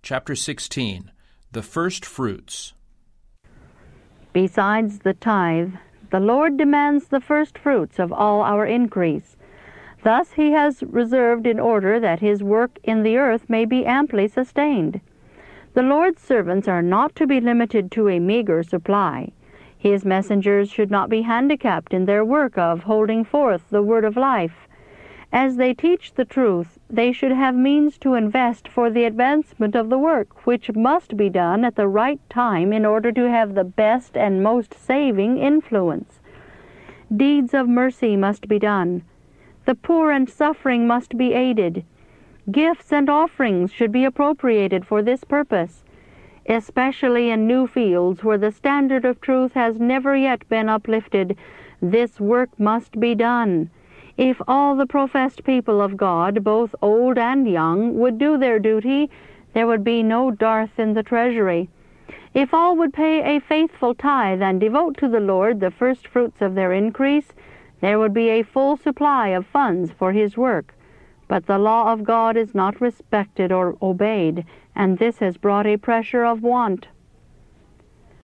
Chapter 16, The First Fruits. Besides the tithe, the Lord demands the first fruits of all our increase. Thus he has reserved in order that his work in the earth may be amply sustained. The Lord's servants are not to be limited to a meager supply. His messengers should not be handicapped in their work of holding forth the word of life. As they teach the truth, they should have means to invest for the advancement of the work, which must be done at the right time in order to have the best and most saving influence. Deeds of mercy must be done. The poor and suffering must be aided. Gifts and offerings should be appropriated for this purpose, especially in new fields where the standard of truth has never yet been uplifted. This work must be done. If all the professed people of God, both old and young, would do their duty, there would be no dearth in the treasury. If all would pay a faithful tithe and devote to the Lord the first fruits of their increase, there would be a full supply of funds for his work. But the law of God is not respected or obeyed, and this has brought a pressure of want.